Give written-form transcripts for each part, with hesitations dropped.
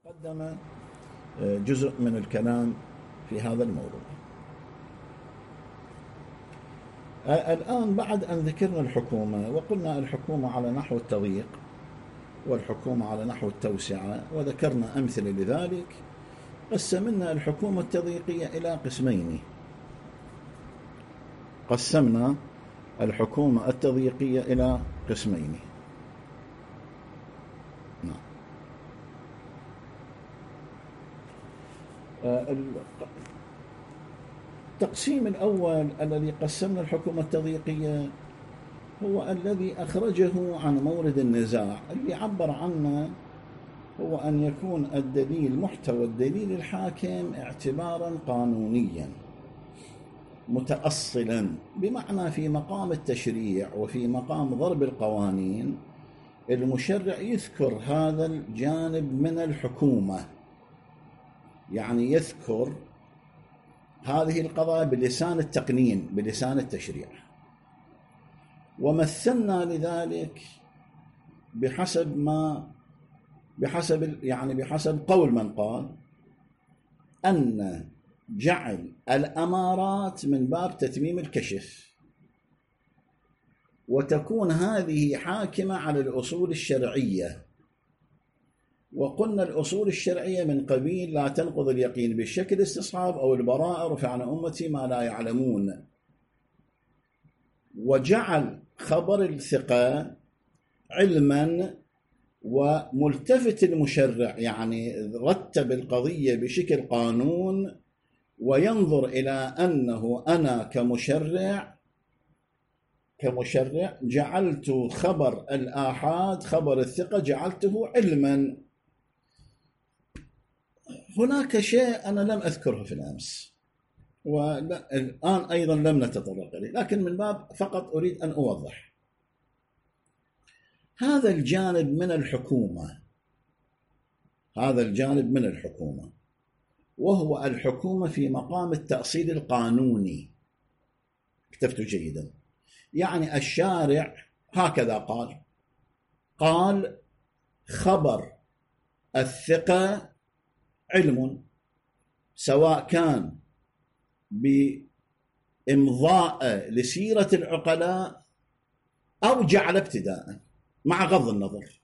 قدم جزء من الكلام في هذا الموضوع. الآن بعد أن ذكرنا الحكومة وقلنا الحكومة على نحو التضييق والحكومة على نحو التوسعة وذكرنا أمثلة لذلك، قسمنا الحكومة التضييقية إلى قسمين. قسمنا الحكومة التضييقية إلى قسمين. التقسيم الأول الذي قسمنا الحكومة التضييقية هو الذي أخرجه عن مورد النزاع، اللي عبر عنه هو أن يكون الدليل محتوى الدليل الحاكم اعتبارا قانونيا متأصلا، بمعنى في مقام التشريع وفي مقام ضرب القوانين المشرع يذكر هذا الجانب من الحكومة، يعني يذكر هذه القضايا بلسان التقنين بلسان التشريع. ومثلنا لذلك بحسب قول من قال أن جعل الأمارات من باب تتميم الكشف، وتكون هذه حاكمة على الأصول الشرعية. وقلنا الأصول الشرعية من قبيل لا تنقض اليقين بالشك الاستصحاب أو البراءة، رفع عن أمتي ما لا يعلمون. وجعل خبر الثقة علما، وملتفت المشرع يعني رتب القضية بشكل قانون، وينظر إلى أنه أنا كمشرع جعلت خبر الآحاد خبر الثقة جعلته علما. هناك شيء أنا لم أذكره في الأمس والآن أيضا لم نتطرق إليه، لكن من باب فقط أريد أن أوضح هذا الجانب من الحكومة، وهو الحكومة في مقام التأصيل القانوني. اكتبت جيدا، يعني الشارع هكذا قال خبر الثقة علم، سواء كان بإمضاء لسيرة العقلاء أو جعل ابتداء، مع غض النظر،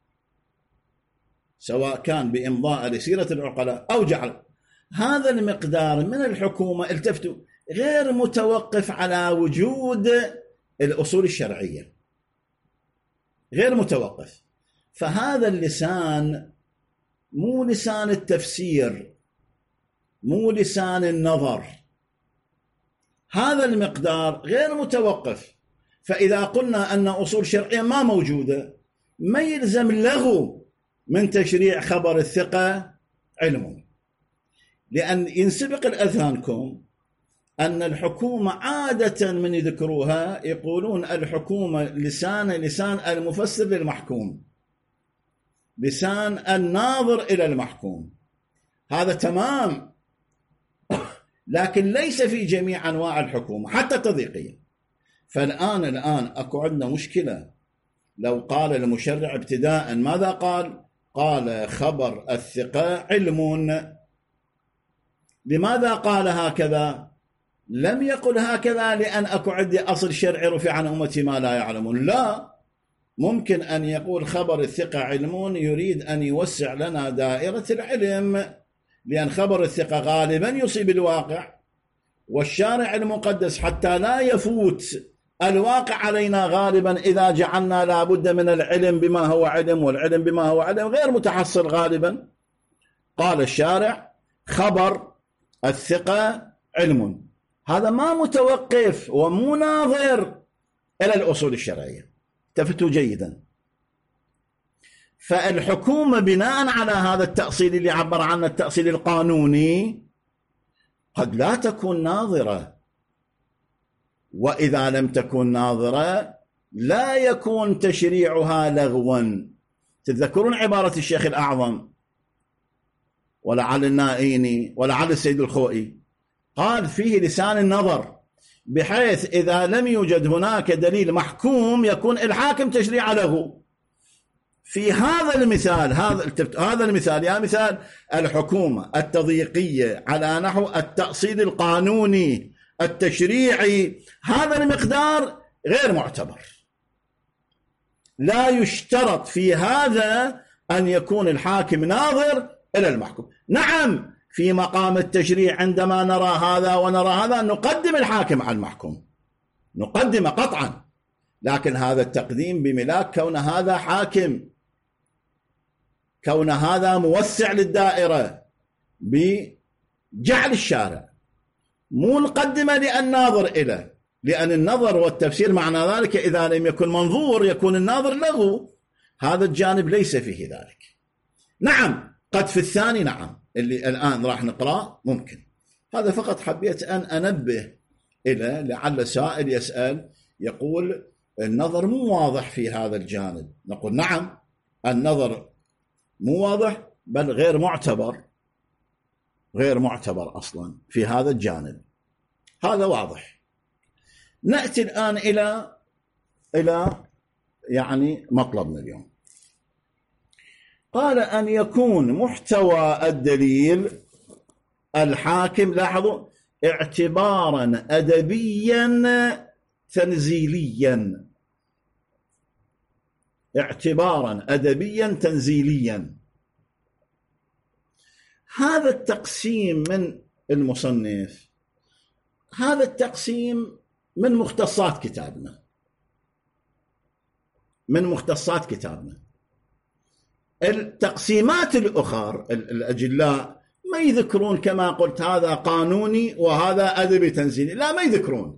سواء كان بإمضاء لسيرة العقلاء أو جعل. هذا المقدار من الحكومة التفتوا غير متوقف على وجود الأصول الشرعية، غير متوقف. فهذا اللسان مو لسان التفسير، مو لسان النظر، هذا المقدار غير متوقف. فإذا قلنا أن أصول شرعية ما موجودة، ما يلزم له من تشريع خبر الثقة علم، لأن ينسبق الأذهانكم أن الحكومة عادة من يذكروها يقولون الحكومة لسان المفسر للمحكوم، لسان الناظر إلى المحكوم. هذا تمام، لكن ليس في جميع أنواع الحكومة حتى التضييقية. فالآن أكو عندنا مشكلة. لو قال المشرع ابتداء ماذا قال خبر الثقة علم. لماذا قال هكذا؟ لم يقل هكذا لأن أكو عندي أصل شرعي رفع عن أمتي ما لا يعلمون، لا، ممكن أن يقول خبر الثقة علم يريد أن يوسع لنا دائرة العلم، لأن خبر الثقة غالبا يصيب الواقع، والشارع المقدس حتى لا يفوت الواقع علينا غالبا إذا جعلنا لابد من العلم بما هو علم، والعلم بما هو علم غير متحصل غالبا. قال الشارع خبر الثقة علم، هذا ما متوقف ومو ناظر إلى الأصول الشرعية. تفتوا جيدا. فالحكومة بناء على هذا التأصيل اللي عبر عنه التأصيل القانوني قد لا تكون ناظرة، وإذا لم تكن ناظرة لا يكون تشريعها لغوا. تتذكرون عبارة الشيخ الأعظم ولعل النائيني ولعل السيد الخوئي، قال فيه لسان النظر، بحيث إذا لم يوجد هناك دليل محكوم يكون الحاكم تشريع له. في هذا المثال، هذا المثال يا مثال الحكومة التضييقية على نحو التأصيل القانوني التشريعي، هذا المقدار غير معتبر. لا يشترط في هذا أن يكون الحاكم ناظر إلى المحكوم. نعم، في مقام التشريع عندما نرى هذا ونرى هذا نقدم الحاكم على المحكوم، نقدم قطعا، لكن هذا التقديم بملاك كون هذا حاكم، كون هذا موسع للدائرة بجعل الشارع، مو نقدمه لأن ناظر إليه، لأن النظر والتفسير معنى ذلك إذا لم يكن منظور يكون الناظر له، هذا الجانب ليس فيه ذلك. نعم قد في الثاني، نعم اللي الآن راح نقرأ ممكن. هذا فقط حبيت أن أنبه إلى لعل سائل يسأل يقول النظر مو واضح في هذا الجانب، نقول نعم النظر مو واضح بل غير معتبر، غير معتبر أصلا في هذا الجانب، هذا واضح. نأتي الآن إلى يعني مطلبنا اليوم. قال أن يكون محتوى الدليل الحاكم، لاحظوا، اعتبارا أدبيا تنزيليا، اعتبارا أدبيا تنزيليا. هذا التقسيم من المصنف، هذا التقسيم من مختصات كتابنا، من مختصات كتابنا. التقسيمات الأخرى الأجلاء ما يذكرون كما قلت هذا قانوني وهذا أدبي تنزيلي، لا ما يذكرون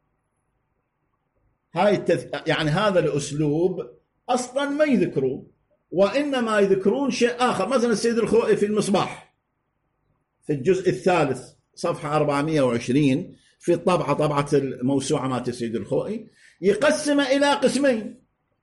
هاي يعني هذا الأسلوب أصلا ما يذكرون، وإنما يذكرون شيء آخر. مثلا السيد الخوئي في المصباح في الجزء الثالث صفحة 420 في طبعة الموسوعة مات السيد الخوئي يقسم إلى قسمين،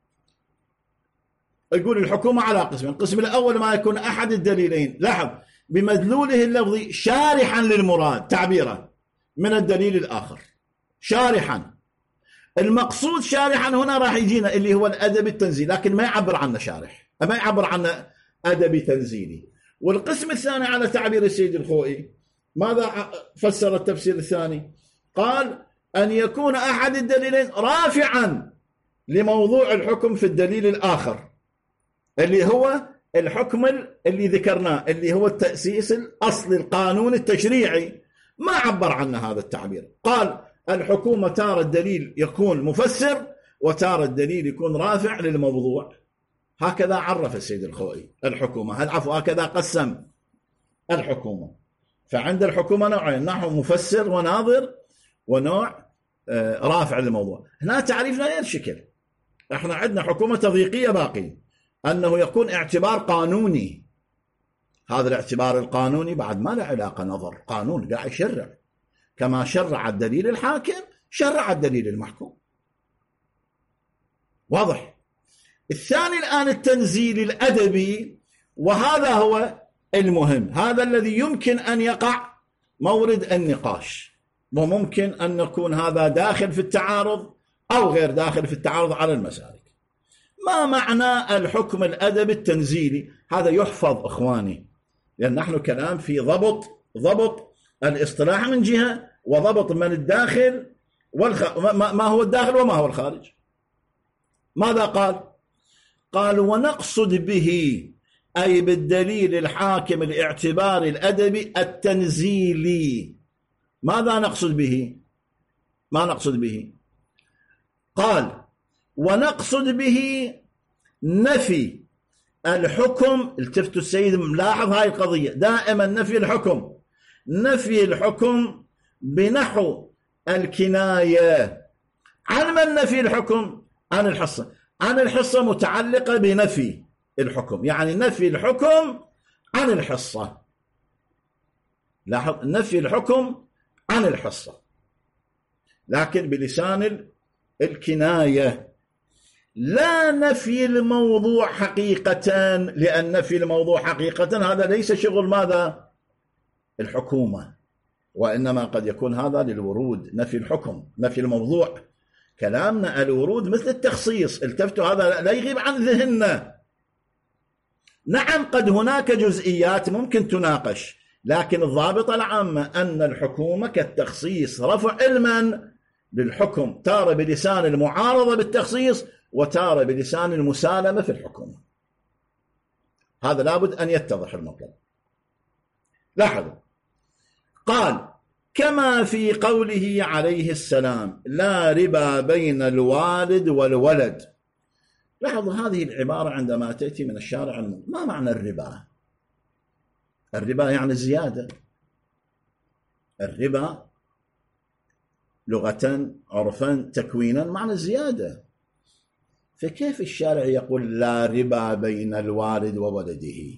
يقول الحكومة على قسمين. القسم الأول ما يكون أحد الدليلين، لاحظ، بمدلوله اللفظي شارحا للمراد تعبيرا من الدليل الآخر، شارحا. المقصود شارحا هنا راح يجينا اللي هو الأدب التنزيلي، لكن ما يعبر عنه شارح، ما يعبر عنه أدبي تنزيلي. والقسم الثاني على تعبير السيد الخوئي ماذا فسر التفسير الثاني؟ قال أن يكون أحد الدليلين رافعا لموضوع الحكم في الدليل الآخر، اللي هو الحكم اللي ذكرناه اللي هو التأسيس الأصل القانون التشريعي، ما عبر عنه هذا التعبير. قال الحكومة تارة الدليل يكون مفسر وتارة الدليل يكون رافع للموضوع، هكذا عرف السيد الخوئي الحكومة، هكذا قسم الحكومة. فعند الحكومة نوعين، نوع مفسر وناظر، ونوع رافع للموضوع. هنا تعريفنا غير شكل، احنا عندنا حكومة تضييقية باقي، أنه يكون اعتبار قانوني. هذا الاعتبار القانوني بعد ما له علاقة نظر، قانون قاعد يشرع، كما شرع الدليل الحاكم شرع الدليل المحكوم، واضح. الثاني الآن التنزيل الأدبي، وهذا هو المهم، هذا الذي يمكن أن يقع مورد النقاش، وممكن أن يكون هذا داخل في التعارض أو غير داخل في التعارض على المسالك. ما معنى الحكم الأدبي التنزيلي؟ هذا يحفظ إخواني، لأن نحن كلام في ضبط الاصطلاح من جهة، وضبط من الداخل ما هو الداخل وما هو الخارج. ماذا قال ونقصد به أي بالدليل الحاكم الاعتباري الأدبي التنزيلي. ماذا نقصد به؟ ما نقصد به؟ قال ونقصد به نفي الحكم. التفتوا السيد ملاحظ هاي القضية دائما، نفي الحكم بنحو الكناية. عن من نفي الحكم؟ عن الحصة. عن الحصة متعلقة بنفي الحكم، يعني نفي الحكم عن الحصة. لاحظ، نفي الحكم عن الحصة، لكن بلسان الكناية، لا نفي الموضوع حقيقة، لأن نفي الموضوع حقيقة هذا ليس شغل ماذا؟ الحكومة، وإنما قد يكون هذا للورود. نفي الحكم، نفي الموضوع، كلامنا الورود مثل التخصيص. التفتوا، هذا لا يغيب عن ذهننا، نعم قد هناك جزئيات ممكن تناقش، لكن الضابطة العامة أن الحكومة كالتخصيص رفع علما للحكم، تارة بلسان المعارضة بالتخصيص وتارة بلسان المسالمة في الحكومة. هذا لابد أن يتضح المطلب. لاحظوا، قال كما في قوله عليه السلام لا ربا بين الوالد والولد. لاحظوا هذه العبارة عندما تأتي من الشارع ما معنى الربا؟ الربا يعني الزيادة. الربا لغة عرفا تكوينا معنى الزيادة، فكيف الشارع يقول لا ربا بين الوالد وولده؟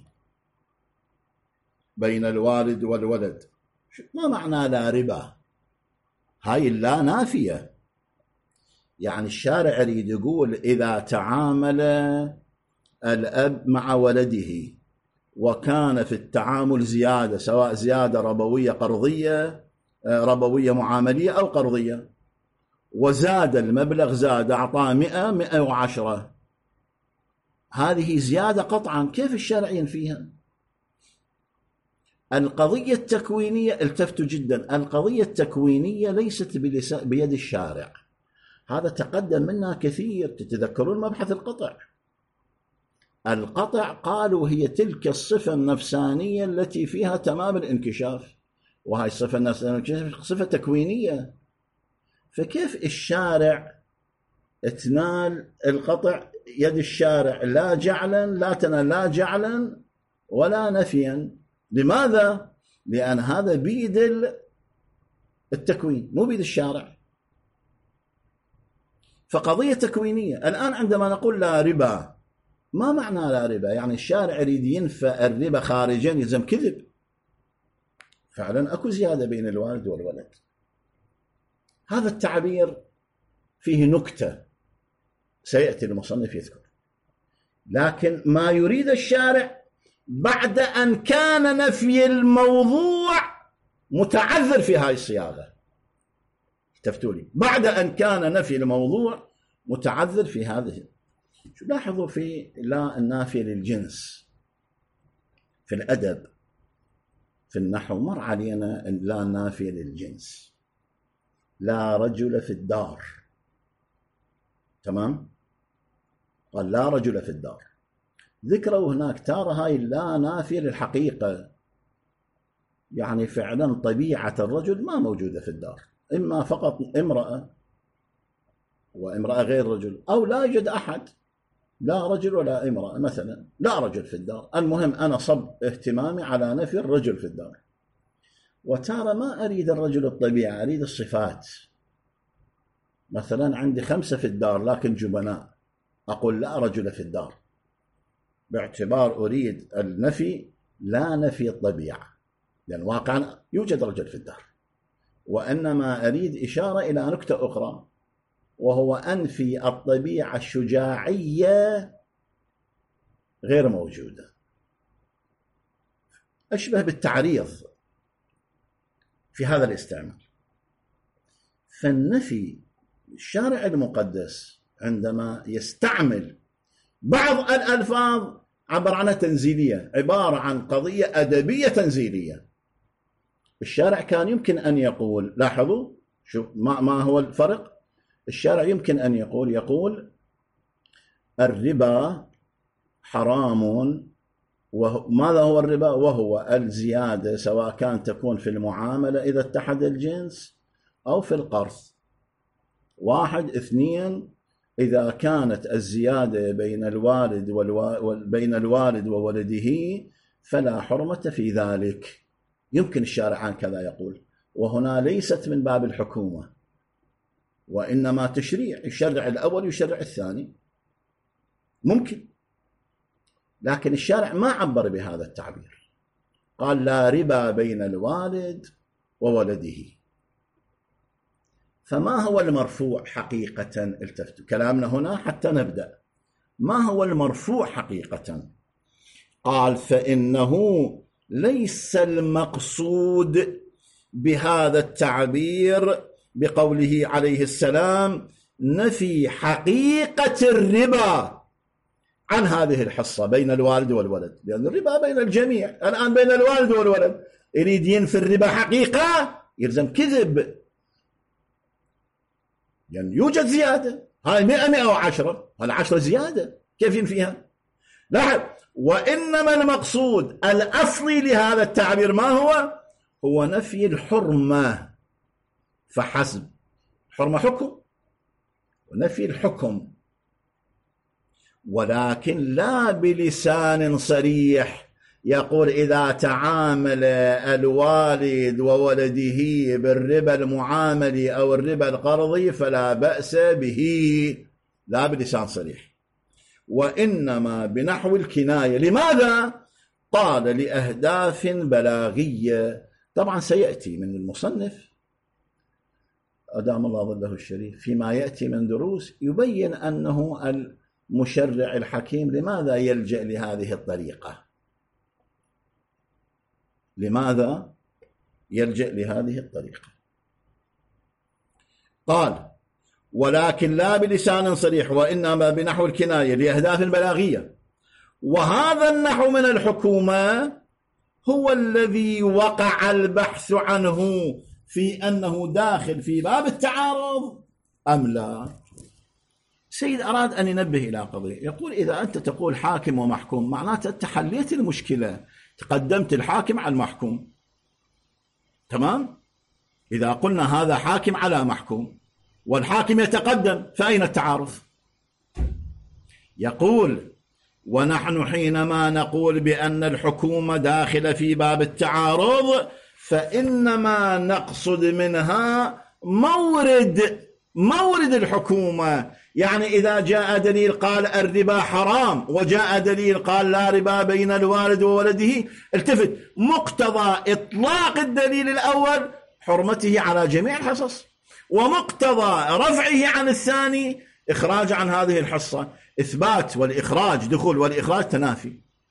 بين الوالد والولد ما معنى لا ربا؟ هاي اللا نافية، يعني الشارع يريد يقول إذا تعامل الأب مع ولده وكان في التعامل زيادة، سواء زيادة ربوية قرضية، ربوية معاملية أو قرضية، وزاد المبلغ، زاد أعطاه 100 110، هذه زيادة قطعا، كيف الشارع ينفيها؟ القضية التكوينية، التفتوا جدا، القضية التكوينية ليست بيد الشارع، هذا تقدم منا كثير. تتذكرون مبحث القطع؟ القطع قالوا هي تلك الصفة النفسانية التي فيها تمام الانكشاف، وهي الصفة النفسانية صفة تكوينية، فكيف الشارع تنال القطع يد الشارع لا جعلا، لا تنال لا جعلا ولا نفيا؟ لماذا؟ لأن هذا بيد التكوين مو بيد الشارع، فقضية تكوينية. الآن عندما نقول لا ربا، ما معنى لا ربا؟ يعني الشارع يريد ينفى الربا خارجا، يلزم كذب، فعلا أكو زيادة بين الوالد والولد. هذا التعبير فيه نكتة سيأتي المصنف يذكر، لكن ما يريد الشارع بعد أن كان نفي الموضوع متعذر في هاي الصياغة، تفتولي، بعد أن كان نفي الموضوع متعذر في هذه. شو لاحظوا في لا النافية للجنس في الأدب في النحو، مر علينا لا النافية للجنس، لا رجل في الدار، تمام؟ قال لا رجل في الدار، ذكروا هناك تارة هاي لا نافية للحقيقة، يعني فعلا طبيعة الرجل ما موجودة في الدار، إما فقط امرأة وامرأة غير رجل، أو لا يوجد أحد، لا رجل ولا امرأة مثلا، لا رجل في الدار. المهم أنا صب اهتمامي على نفي الرجل في الدار، وتارة ما أريد الرجل الطبيعة، أريد الصفات. مثلا عندي 5 في الدار لكن جبناء، أقول لا رجل في الدار، باعتبار أريد النفي لا نفي الطبيعة، لأن واقعا يوجد رجل في الدار، وإنما أريد إشارة إلى نكتة أخرى، وهو أنفي الطبيعة الشجاعية غير موجودة، أشبه بالتعريض في هذا الاستعمال. فالنفي الشارع المقدس عندما يستعمل بعض الألفاظ عبر عنها تنزيلية، عبارة عن قضية أدبية تنزيلية، الشارع كان يمكن أن يقول، لاحظوا شوف ما هو الفرق، الشارع يمكن أن يقول الربا حرام، وماذا هو الربا؟ وهو الزيادة، سواء كان تكون في المعاملة إذا اتحد الجنس أو في القرض. 1 2 إذا كانت الزيادة بين الوالد وولده فلا حرمة في ذلك. يمكن الشارع كذا يقول، وهنا ليست من باب الحكومة، وإنما تشريع، يشرع الأول ويشرع الثاني، ممكن، لكن الشارع ما عبر بهذا التعبير، قال لا ربا بين الوالد وولده. فما هو المرفوع حقيقة؟ التفتوا كلامنا هنا حتى نبدأ. ما هو المرفوع حقيقة؟ قال فإنه ليس المقصود بهذا التعبير بقوله عليه السلام نفي حقيقة الربا عن هذه الحصة بين الوالد والولد، لأن الربا بين الجميع الآن، بين الوالد والولد. يريد ينفي الربا حقيقة يلزم كذب، يعني يوجد زيادة، هاي 100 110، هذا 10 زيادة، كيف ينفيها؟ لاحظ، وإنما المقصود الأصلي لهذا التعبير ما هو؟ هو نفي الحرمة فحسب. حرمة حكم، ونفي الحكم، ولكن لا بلسان صريح يقول إذا تعامل الوالد وولده بالربا المعاملي أو الربا القرضي فلا بأس به، لا بلسان صريح، وإنما بنحو الكناية. لماذا؟ قال لأهداف بلاغية. طبعا سيأتي من المصنف أدام الله ظله الشريف فيما يأتي من دروس يبين أنه المشرع الحكيم لماذا يلجأ لهذه الطريقة، لماذا يلجأ لهذه الطريقة. قال ولكن لا بلسان صريح، وإنما بنحو الكناية لأهداف بلاغية. وهذا النحو من الحكومة هو الذي وقع البحث عنه في أنه داخل في باب التعارض أم لا. سيد أراد أن ينبه إلى قضية، يقول إذا أنت تقول حاكم ومحكوم معناته أنت حليت المشكلة، تقدمت الحاكم على المحكوم، تمام؟ إذا قلنا هذا حاكم على محكوم والحاكم يتقدم فأين التعارض؟ يقول ونحن حينما نقول بأن الحكومة داخلة في باب التعارض فإنما نقصد منها مورد الحكومة. يعني إذا جاء دليل قال الربا حرام وجاء دليل قال لا ربا بين الوالد وولده، التفت، مقتضى إطلاق الدليل الأول حرمته على جميع الحصص، ومقتضى رفعه عن الثاني إخراج عن هذه الحصة. إثبات والإخراج، دخول والإخراج تنافي.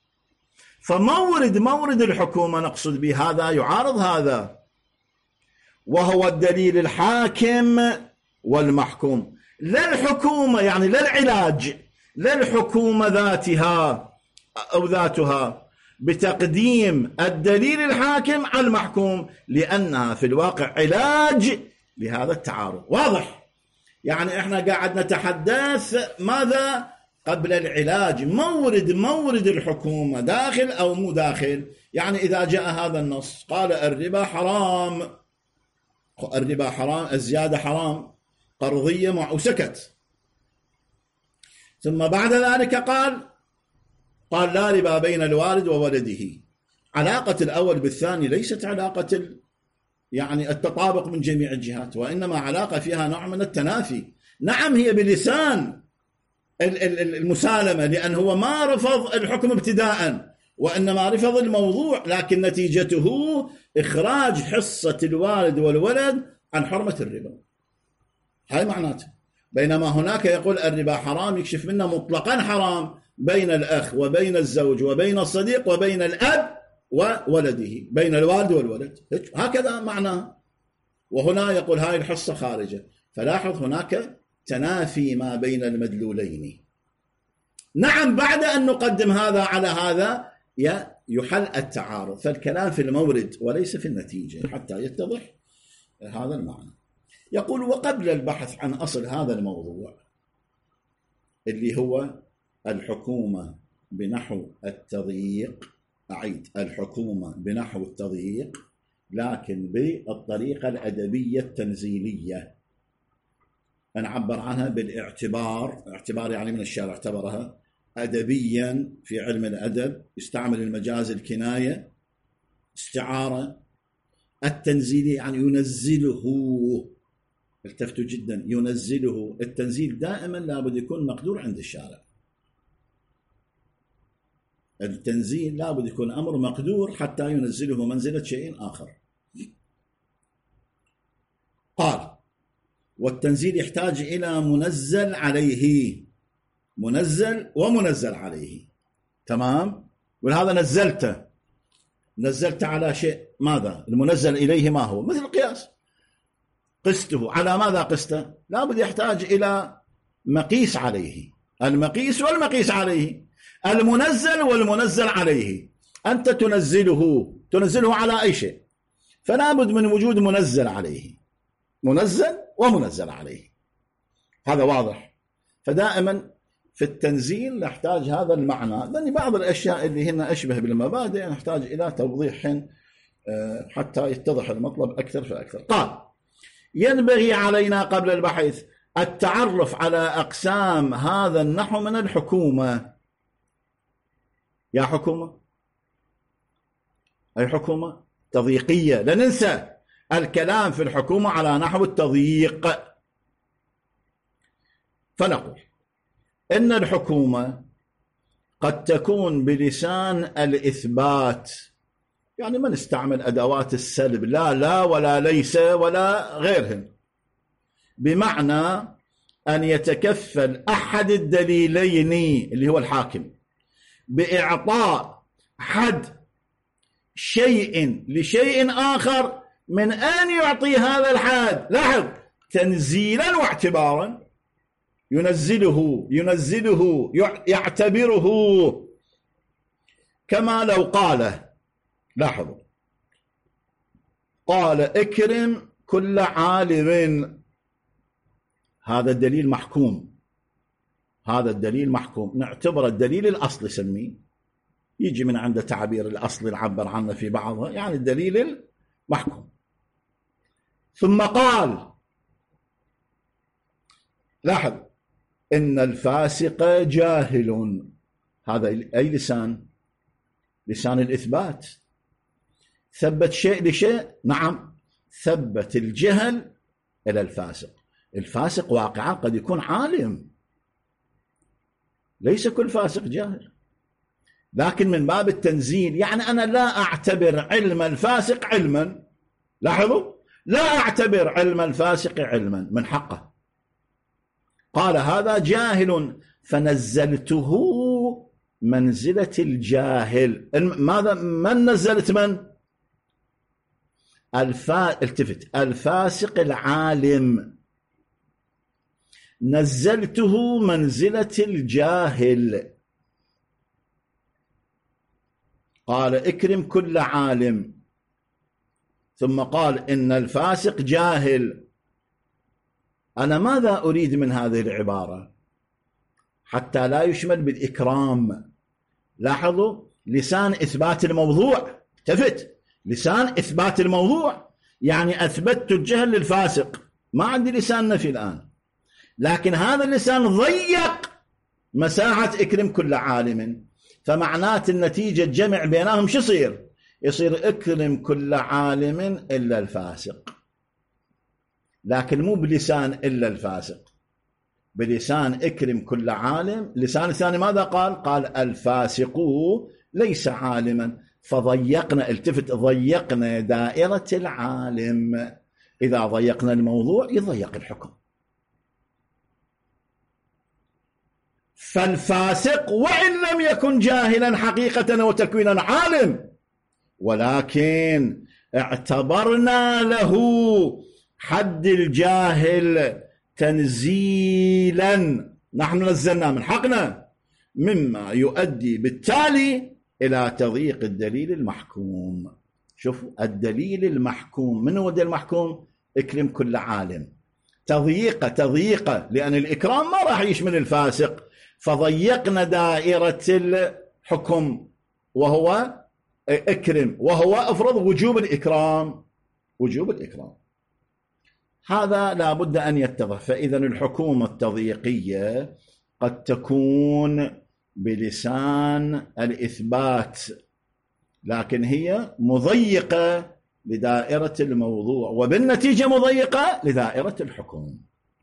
فمورد الحكومة نقصد به هذا يعارض هذا، وهو الدليل الحاكم والمحكوم، لا الحكومة، يعني لا العلاج، لا الحكومة ذاتها أو ذاتها بتقديم الدليل الحاكم على المحكوم، لأنها في الواقع علاج لهذا التعارض. واضح؟ يعني احنا قاعد نتحدث ماذا قبل العلاج، مورد الحكومة داخل أو مو داخل. يعني إذا جاء هذا النص قال الربا حرام، الزيادة حرام قرضية وسكت، ثم بعد ذلك قال لا ربا بين الوالد وولده. علاقة الأول بالثاني ليست علاقة يعني التطابق من جميع الجهات، وإنما علاقة فيها نوع من التنافي. نعم هي بلسان المسالمة، لأن هو ما رفض الحكم ابتداء وإنما رفض الموضوع، لكن نتيجته إخراج حصة الوالد والولد عن حرمة الربا. هاي معناته. بينما هناك يقول الربا حرام، يكشف منه مطلقا حرام بين الأخ وبين الزوج وبين الصديق وبين الأب وولده، بين الوالد والولد، هكذا معناه. وهنا يقول هاي الحصة خارجة. فلاحظ هناك تنافي ما بين المدلولين. نعم بعد أن نقدم هذا على هذا يحل التعارض، فالكلام في المورد وليس في النتيجة حتى يتضح هذا المعنى. يقول وقبل البحث عن أصل هذا الموضوع اللي هو الحكومة بنحو التضييق، أعيد، الحكومة بنحو التضييق لكن بالطريقة الأدبية التنزيلية، نعبر عنها بالاعتبار. اعتبار يعني من الشارع اعتبرها أدبيا في علم الأدب، يستعمل المجاز الكناية، استعارة. التنزيل يعني ينزله، التفتوا جدا، ينزله. التنزيل دائما لابد يكون مقدور عند الشارع، التنزيل لابد يكون أمر مقدور حتى ينزله منزلة شيء آخر. قال والتنزيل يحتاج إلى منزل عليه، منزل ومنزل عليه، تمام؟ ولهذا نزلت على شيء، ماذا؟ المنزل إليه ما هو؟ مثل القياس، قسته على ماذا قسته؟ لابد يحتاج إلى مقيس عليه، المقيس والمقيس عليه. المنزل والمنزل عليه. أنت تنزله على أي شيء، فلا بد من وجود منزل عليه، منزل ومنزل عليه. هذا واضح. فدائما في التنزيل نحتاج هذا المعنى، لأن بعض الأشياء اللي هنا أشبه بالمبادئ نحتاج إلى توضيح حتى يتضح المطلب أكثر فأكثر. قال: ينبغي علينا قبل البحث التعرف على أقسام هذا النحو من الحكومة. يا حكومة، أي حكومة تضييقية، لا ننسى الكلام في الحكومة على نحو التضييق. فنقول إن الحكومة قد تكون بلسان الإثبات، يعني ما نستعمل أدوات السلب، لا ولا ليس ولا غيرهن، بمعنى أن يتكفل أحد الدليلين اللي هو الحاكم بإعطاء حد شيء لشيء آخر من أن يعطي هذا الحد، لاحظ، تنزيلا واعتبارا، ينزله يعتبره، كما لو قال، لاحظوا، قال اكرم كل عالم، هذا الدليل محكوم، هذا الدليل محكوم، نعتبر الدليل الأصل، سميه يجي من عند تعبير الأصل نعبر عنه في بعضها، يعني الدليل المحكوم. ثم قال، لاحظ، إن الفاسق جاهل، هذا أي لسان؟ لسان الإثبات، ثبت شيء لشيء، نعم، ثبت الجهل إلى الفاسق. الفاسق واقعا قد يكون عالم، ليس كل فاسق جاهل، لكن من باب التنزيل، يعني أنا لا أعتبر علم الفاسق علما، لاحظوا، لا أعتبر علم الفاسق علما، من حقه. قال هذا جاهل فنزلته منزلة الجاهل. ماذا؟ من نزلت؟ من؟ التفت، الفاسق العالم نزلته منزلة الجاهل. قال اكرم كل عالم، ثم قال إن الفاسق جاهل. أنا ماذا أريد من هذه العبارة حتى لا يشمل بالإكرام؟ لاحظوا، لسان إثبات الموضوع، التفت، لسان إثبات الموضوع، يعني أثبتت الجهل للفاسق، ما عندي لسان نفي الآن، لكن هذا اللسان ضيق مساحة اكرم كل عالم، فمعنات النتيجة جمع بينهم شو يصير اكرم كل عالم إلا الفاسق، لكن مو بلسان إلا الفاسق، بلسان اكرم كل عالم. لسان الثاني ماذا قال؟ قال الفاسق ليس عالما، فضيقنا، التفت، ضيقنا دائرة العالم. إذا ضيقنا الموضوع يضيق الحكم. فالفاسق وإن لم يكن جاهلا حقيقة وتكوينا عالم، ولكن اعتبرنا له حد الجاهل تنزيلا، نحن نزلنا من حقنا، مما يؤدي بالتالي إلى تضييق الدليل المحكوم. شوفوا، الدليل المحكوم، من هو الدليل المحكوم؟ اكرم كل عالم. تضييقه لأن الإكرام ما راح يشمل الفاسق، فضيقنا دائرة الحكم وهو اكرم، وهو افرض وجوب الإكرام، وجوب الإكرام. هذا لا بد أن يتضح. فإذا الحكومة التضييقية قد تكون بلسان الإثبات، لكن هي مضيقة لدائرة الموضوع، وبالنتيجة مضيقة لدائرة الحكم.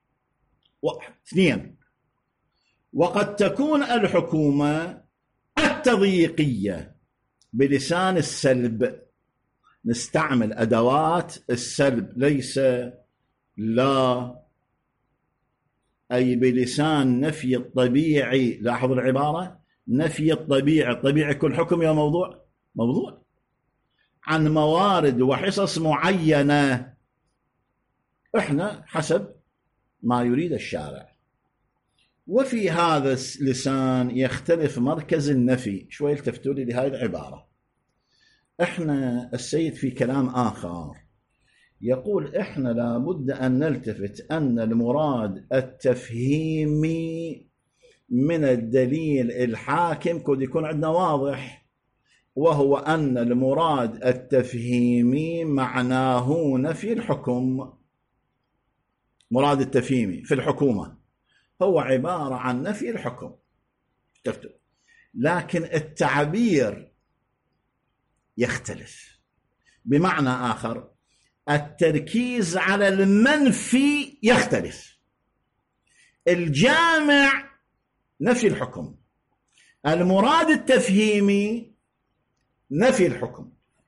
2. وقد تكون الحكومة التضييقية بلسان السلب، نستعمل أدوات السلب، ليس، لا، أي بلسان نفي الطبيعي. لاحظ العبارة، نفي الطبيعي، الطبيعي كل حكم يا موضوع عن موارد وحصص معينة، احنا حسب ما يريد الشارع. وفي هذا اللسان يختلف مركز النفي. شوي التفتوا لي لهذه العبارة. احنا السيد في كلام آخر يقول احنا لابد أن نلتفت أن المراد التفهيمي من الدليل الحاكم قد يكون عندنا واضح، وهو أن المراد التفهيمي معناه نفي الحكم. مراد التفهيمي في الحكومة هو عبارة عن نفي الحكم، لكن التعبير يختلف. بمعنى آخر التركيز على المنفي يختلف. الجامع نفي الحكم، المراد التفهيمي نفي الحكم.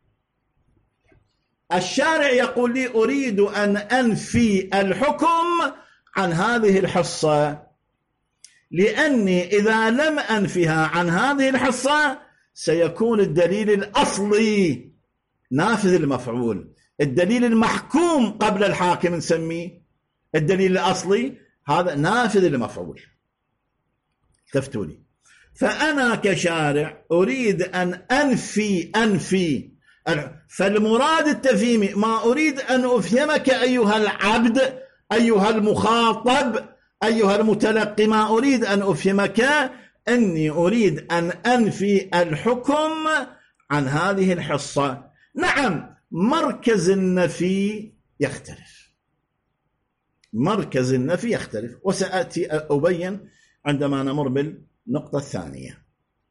الشارع يقول لي أريد أن أنفي الحكم عن هذه الحصة، لأني إذا لم أنفها عن هذه الحصة سيكون الدليل الأصلي نافذ المفعول. الدليل المحكوم قبل الحاكم نسميه الدليل الأصلي، هذا نافذ المفعول. تفتولي. فأنا كشارع أريد أن أنفي فالمراد التفهيمي ما أريد أن أفهمك أيها العبد، أيها المخاطب، أيها المتلقي، ما أريد أن أفهمك أني أريد أن أنفي الحكم عن هذه الحصة. نعم مركز النفي يختلف، مركز النفي يختلف، وسأتي أبين عندما نمر بالنقطة الثانية.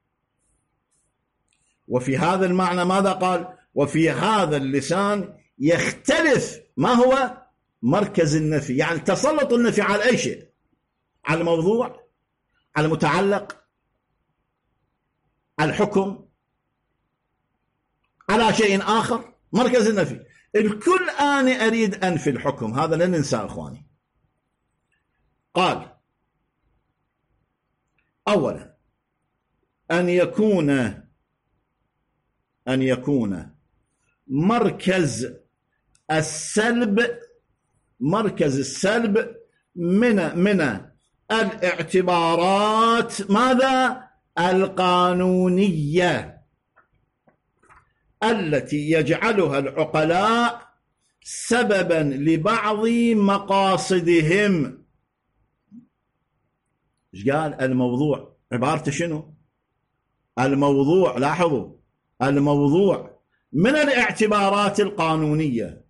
وفي هذا المعنى ماذا قال؟ وفي هذا اللسان يختلف ما هو مركز النفي، يعني تسلط النفي على أي شيء، على الموضوع، على المتعلق، على الحكم، على شيء آخر. مركز النفي الكل أنا أريد أنفي الحكم، هذا لن ننسى أخواني. قال أولا أن يكون مركز السلب من الاعتبارات ماذا؟ القانونية التي يجعلها العقلاء سببا لبعض مقاصدهم. ايش قال؟ الموضوع عبارته شنو؟ الموضوع، لاحظوا، الموضوع من الاعتبارات القانونية.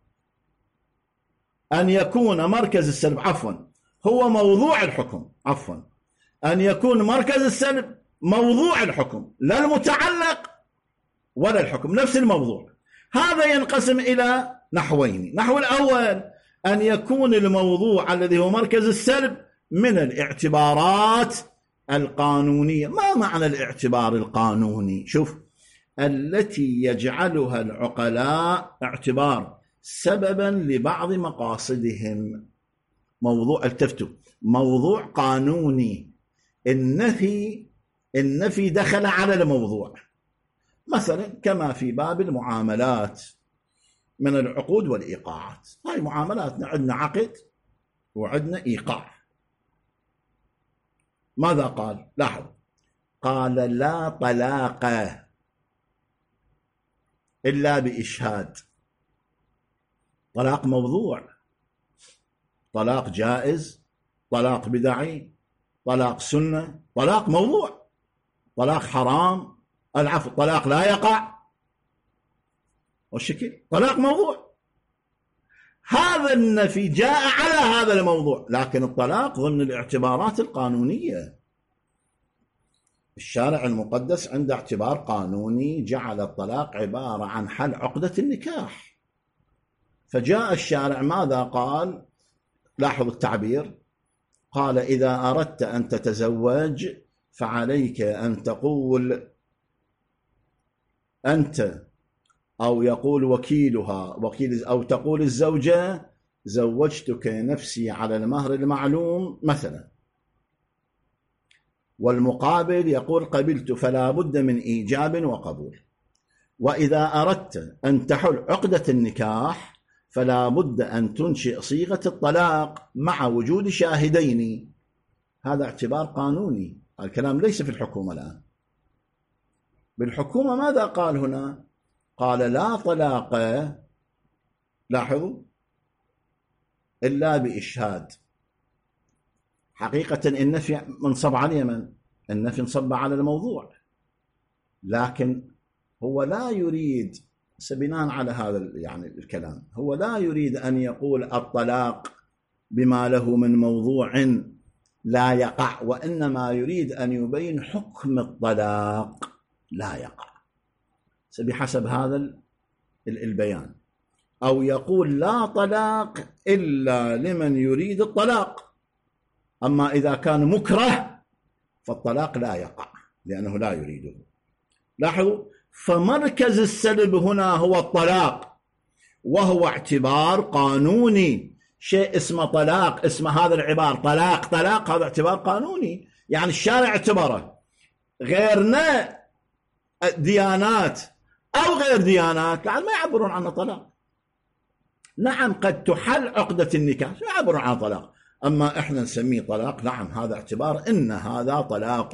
أن يكون مركز السلب هو موضوع الحكم، أن يكون مركز السلب موضوع الحكم، لا المتعلق ولا الحكم، نفس الموضوع. هذا ينقسم إلى نحوين. نحو الأول أن يكون الموضوع الذي هو مركز السلب من الاعتبارات القانونية. ما معنى الاعتبار القانوني؟ شوف، التي يجعلها العقلاء اعتبار سببا لبعض مقاصدهم. موضوع، التفتوا، موضوع قانوني. النفي دخل على الموضوع، مثلا كما في باب المعاملات من العقود والإيقاعات. هاي معاملاتنا، عندنا عقد وعندنا إيقاع. ماذا قال؟ لاحظ، قال لا طلاق إلا بإشهاد. طلاق موضوع، طلاق جائز، طلاق بدعي، طلاق سنة، طلاق موضوع، طلاق حرام، العفو، طلاق لا يقع، والشكل طلاق موضوع. هذا النفي جاء على هذا الموضوع، لكن الطلاق ضمن الاعتبارات القانونية. الشارع المقدس عنده اعتبار قانوني، جعل الطلاق عبارة عن حل عقدة النكاح. فجاء الشارع ماذا قال؟ لاحظوا التعبير، قال إذا أردت أن تتزوج فعليك أن تقول أنت، أو يقول وكيلها، أو تقول الزوجة زوجتك نفسي على المهر المعلوم مثلا، والمقابل يقول قبلت، فلا بد من إيجاب وقبول. وإذا أردت أن تحل عقدة النكاح فلا بد أن تنشئ صيغة الطلاق مع وجود شاهدين. هذا اعتبار قانوني. الكلام ليس في الحكومة الآن. بالحكومة ماذا قال هنا؟ قال لا طلاق، لاحظوا، إلا بإشهاد. حقيقة النفي منصب على اليمن، النفي انصب على الموضوع، لكن هو لا يريد، بناء على هذا يعني الكلام، هو لا يريد أن يقول الطلاق بما له من موضوع لا يقع، وإنما يريد أن يبين حكم الطلاق لا يقع بحسب هذا البيان، أو يقول لا طلاق إلا لمن يريد الطلاق. أما إذا كان مكره فالطلاق لا يقع لأنه لا يريده. لاحظوا، فمركز السلب هنا هو الطلاق، وهو اعتبار قانوني. شيء اسمه طلاق، اسم هذا العبارة طلاق، هذا اعتبار قانوني، يعني الشارع اعتبره. غيرنا ديانات أو غير ديانات يعني ما يعبرون عنه طلاق. نعم قد تحل عقدة النكاح، ما يعبرون عنه طلاق، أما إحنا نسميه طلاق. نعم هذا اعتبار إن هذا طلاق،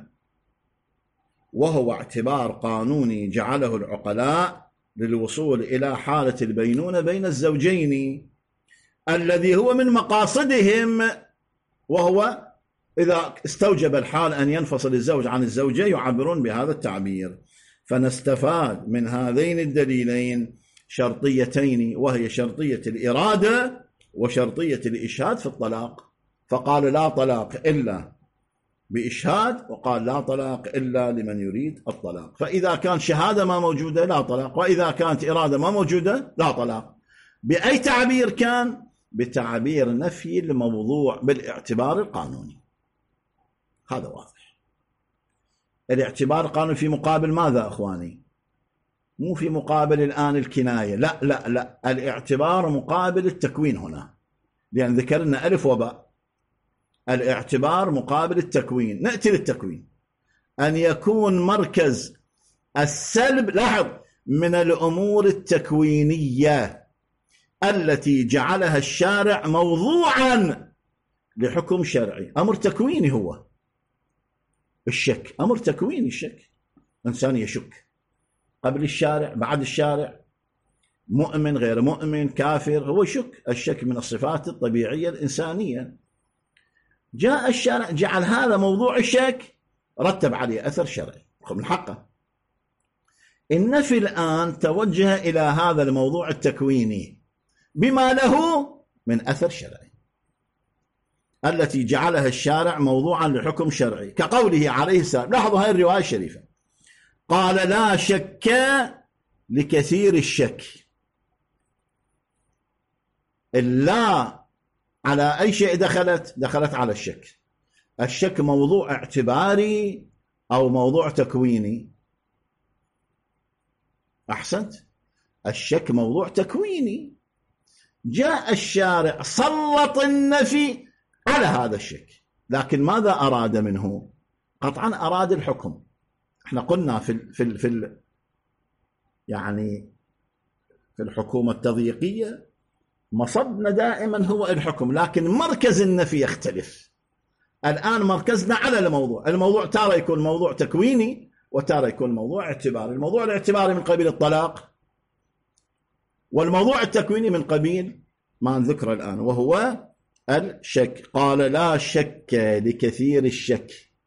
وهو اعتبار قانوني جعله العقلاء للوصول إلى حالة البينونة بين الزوجين، الذي هو من مقاصدهم، وهو إذا استوجب الحال أن ينفصل الزوج عن الزوجة يعبرون بهذا التعبير. فنستفاد من هذين الدليلين شرطيتين، وهي شرطية الإرادة وشرطية الإشهاد في الطلاق. فقال لا طلاق إلا بإشهاد، وقال لا طلاق إلا لمن يريد الطلاق. فإذا كان شهادة ما موجودة لا طلاق، وإذا كانت إرادة ما موجودة لا طلاق. بأي تعبير كان؟ بتعبير نفي الموضوع بالاعتبار القانوني. هذا واضح. الاعتبار القانوني في مقابل ماذا أخواني؟ مو في مقابل الآن الكناية، لا لا لا، الاعتبار مقابل التكوين هنا، لأن ذكرنا ألف وباء. الاعتبار مقابل التكوين. نأتي للتكوين، أن يكون مركز السلب، لاحظ، من الأمور التكوينية التي جعلها الشارع موضوعا لحكم شرعي. أمر تكويني هو الشك، أمر تكويني الشك. إنسان يشك قبل الشارع بعد الشارع، مؤمن غير مؤمن كافر، هو يشك. الشك من الصفات الطبيعية الإنسانية. جاء الشارع جعل هذا موضوع الشك، رتب عليه أثر شرعي من حقه. النفي الآن توجه إلى هذا الموضوع التكويني بما له من أثر شرعي، التي جعلها الشارع موضوعا لحكم شرعي، كقوله عليه السلام. لاحظوا هذه الرواية الشريفة، قال لا شك لكثير الشك. اللا على أي شيء دخلت على الشك. الشك موضوع اعتباري أو موضوع تكويني؟ أحسنت، الشك موضوع تكويني. جاء الشارع سلط النفي على هذا الشك، لكن ماذا أراد منه؟ قطعا أراد الحكم. احنا قلنا في يعني في الحكومة التضييقية مصبنا دائما هو الحكم، لكن مركز النفي يختلف. الآن مركزنا على الموضوع تارة يكون موضوع تكويني وتارة يكون موضوع اعتباري. الموضوع الاعتباري من قبيل الطلاق، والموضوع التكويني من قبيل ما نذكره الآن وهو الشك. قال لا شك لكثير الشك،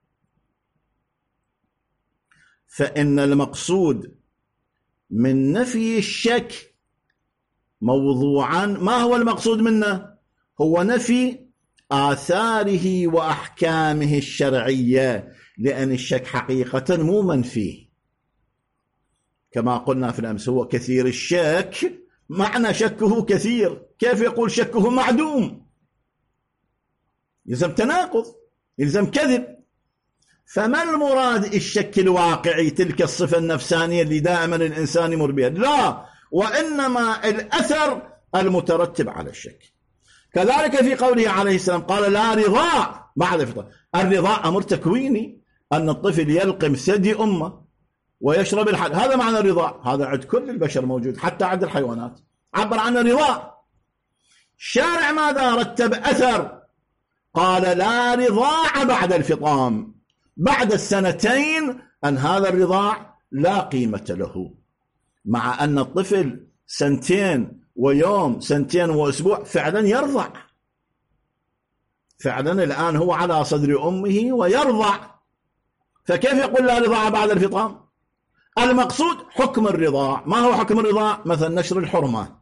فإن المقصود من نفي الشك موضوعا، ما هو المقصود منه؟ هو نفي آثاره وأحكامه الشرعية، لأن الشك حقيقة مو منفي. كما قلنا في الأمس هو كثير الشك، معنى شكه كثير، كيف يقول شكه معدوم؟ يلزم تناقض، يلزم كذب. فما المراد الشك الواقعي، تلك الصفة النفسانية اللي دائما الإنسان يمر بها؟ لا، وإنما الأثر المترتب على الشك. كذلك في قوله عليه السلام قال لا رضاع بعد الفطر. الرضاع أمر تكويني، أن الطفل يلقم ثدي أمه ويشرب الحليب، هذا معنى الرضاع. هذا عند كل البشر موجود، حتى عند الحيوانات عبر عن الرضاع. الشارع ماذا رتب؟ أثر. قال لا رضاع بعد الفطام، بعد السنتين أن هذا الرضاع لا قيمة له، مع أن الطفل سنتين ويوم، سنتين وأسبوع فعلا يرضع، فعلا الآن هو على صدر أمه ويرضع، فكيف يقول لا رضاع بعد الفطام؟ المقصود حكم الرضاع. ما هو حكم الرضاع؟ مثلا نشر الحرمة،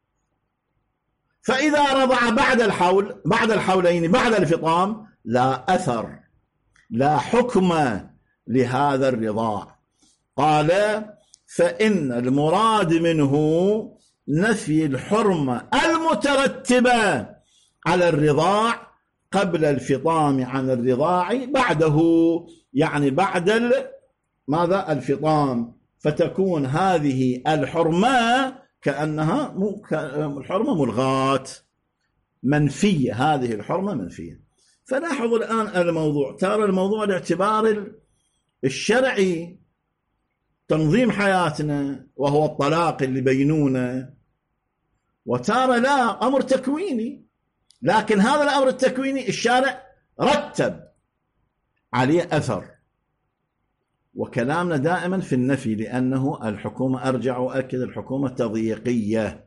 فإذا رضع بعد الحول، بعد الحولين، بعد الفطام، لا أثر، لا حكم لهذا الرضاع. قال فإن المراد منه نفي الحرمة المترتبة على الرضاع قبل الفطام عن الرضاع بعده، يعني بعد ماذا؟ الفطام، فتكون هذه الحرمة كأنها الحرمة ملغاة، منفية، هذه الحرمة منفية. فلاحظوا الآن الموضوع، ترى الموضوع الاعتبار الشرعي تنظيم حياتنا وهو الطلاق اللي بينونه، وترى لا أمر تكويني، لكن هذا الأمر التكويني الشارع رتب عليه أثر. وكلامنا دائما في النفي، لأنه الحكومة، أرجع وأكد، الحكومة تضييقية،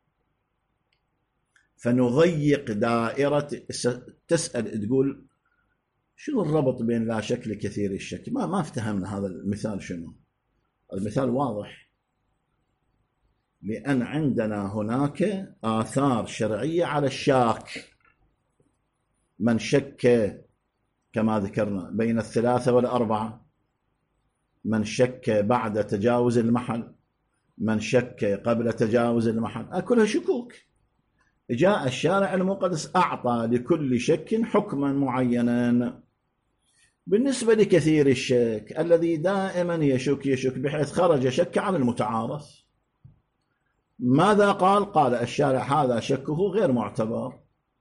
فنضيق دائرة. تسأل تقول شنو الربط بين لا شك لكثير الشك؟ ما افتهمنا هذا المثال. شنو المثال؟ واضح، لأن عندنا هناك آثار شرعية على الشاك. من شك كما ذكرنا بين 3 و4، من شك بعد تجاوز المحل، من شك قبل تجاوز المحل، كلها شكوك. جاء الشارع المقدس أعطى لكل شك حكما معينا. بالنسبة لكثير الشك الذي دائما يشك بحيث خرج شك عن المتعارف، ماذا قال؟ قال الشارع هذا شكه غير معتبر،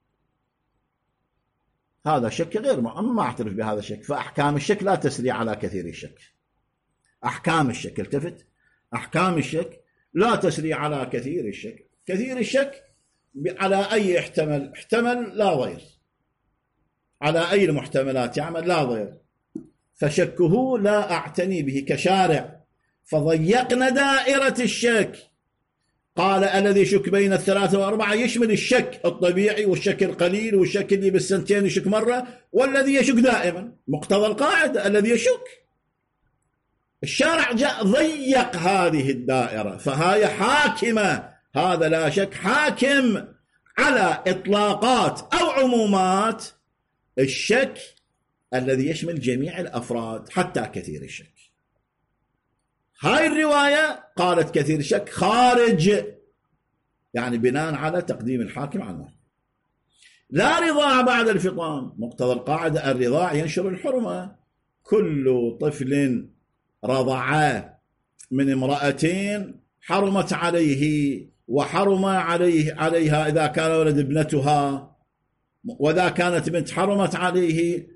هذا شك غير ما اعترف بهذا الشك، فأحكام الشك لا تسري على كثير الشك. أحكام الشك، التفت، أحكام الشك لا تسري على كثير الشك. كثير الشك على أي احتمل لا ضير، على أي المحتملات يعمل لا ضير، فشكه لا أعتني به كشارع، فضيقنا دائرة الشك. قال الذي يشك بين 3 و4 يشمل الشك الطبيعي والشك القليل والشك اللي بالسنتين يشك مرة، والذي يشك دائما، مقتضى القاعدة الذي يشك. الشارع جاء ضيق هذه الدائرة، فهي حاكمة، هذا لا شك حاكم على إطلاقات أو عمومات الشك الذي يشمل جميع الأفراد حتى كثير الشك. هاي الرواية قالت كثير الشك خارج، يعني بناء على تقديم الحاكم عنه. لا رضاع بعد الفطام، مقتضى القاعدة الرضاع ينشر الحرمة. كل طفل رضع من امرأتين حرمت عليه، وحرم عليها إذا كان ولد ابنتها، وإذا كانت بنت حرمت عليه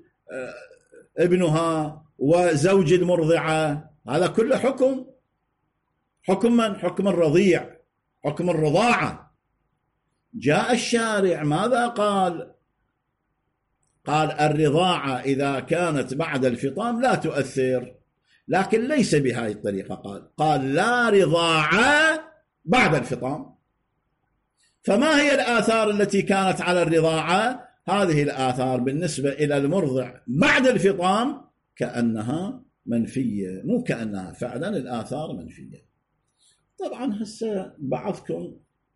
ابنها وزوج المرضعة. هذا كله حكم من؟ حكم الرضيع، حكم الرضاعة. جاء الشارع ماذا قال؟ قال الرضاعة إذا كانت بعد الفطام لا تؤثر، لكن ليس بهذه الطريقة. قال لا رضاعة بعد الفطام. فما هي الآثار التي كانت على الرضاعة؟ هذه الآثار بالنسبة إلى المرضع بعد الفطام كأنها منفية، مو كأنها، فعلا الآثار منفية. طبعا هسه بعضكم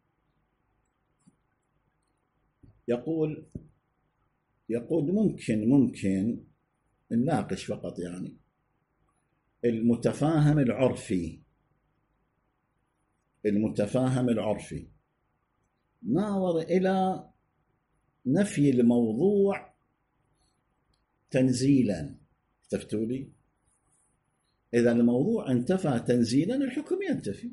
يقول ممكن نناقش فقط يعني المتفاهم العرفي ناظر إلى نفي الموضوع تنزيلا. تفتوا لي، إذا الموضوع انتفى تنزيلا الحكم ينتفي،